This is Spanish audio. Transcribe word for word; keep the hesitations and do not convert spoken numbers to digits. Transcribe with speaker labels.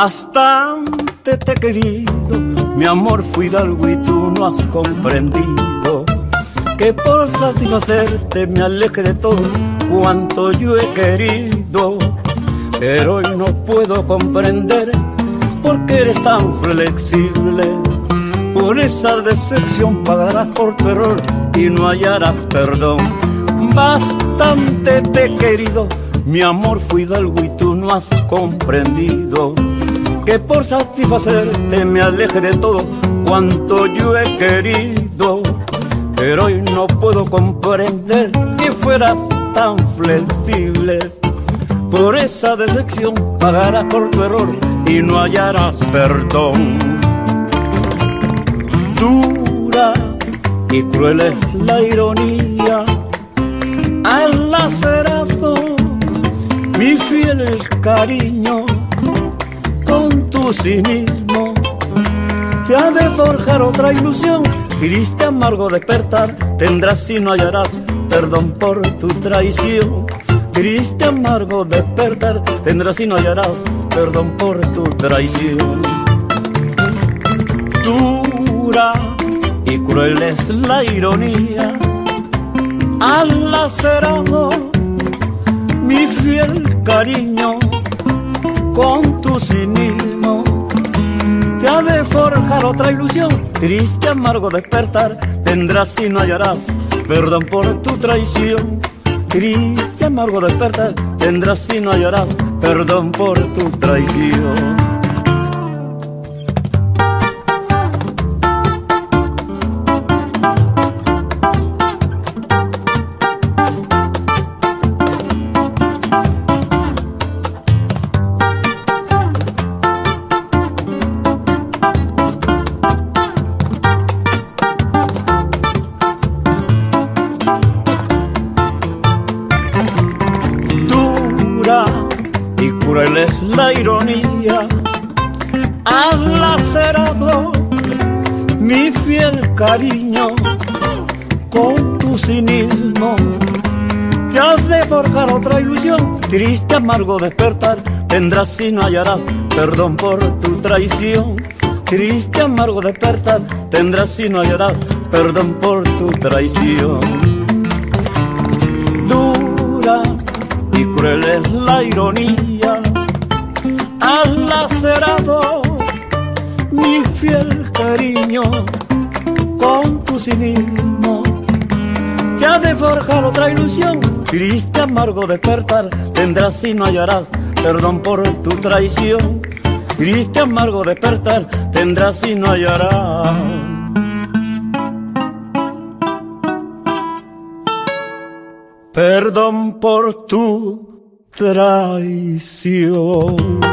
Speaker 1: Bastante te he querido, mi amor fui hidalgo y tú no has comprendido que por satisfacerte me aleje de todo cuanto yo he querido. Pero hoy no puedo comprender por qué eres tan flexible. Por esa decepción pagarás por tu error y no hallarás perdón. Bastante te he querido, mi amor fui hidalgo y tú no has comprendido que por satisfacerte me aleje de todo cuanto yo he querido. Pero hoy no puedo comprender que fueras tan flexible. Por esa decepción pagarás por tu error y no hallarás perdón. Dura y cruel es la ironía, al lacerado mi fiel cariño. Con tu cinismo te ha de forjar otra ilusión. Triste amargo despertar tendrás si no hallarás perdón por tu traición. Triste amargo despertar tendrás si no hallarás perdón por tu traición. Dura y cruel es la ironía, al lacerado mi fiel cariño. Con tu cinismo te ha de forjar otra ilusión. Triste amargo despertar tendrás si no hallarás perdón por tu traición. Triste amargo despertar tendrás si no hallarás perdón por tu traición. Y cruel es la ironía, al lacerado mi fiel cariño. Con tu cinismo te has de forjar otra ilusión. Triste amargo despertar tendrás si no hallarás perdón por tu traición. Triste amargo despertar tendrás si no hallarás perdón por tu traición. Dura y cruel es la ironía, al lacerado mi fiel cariño. Con tu cinismo te ha de forjar otra ilusión. Triste amargo despertar tendrás si no hallarás perdón por tu traición. Triste amargo despertar tendrás si no hallarás perdón por tu traición.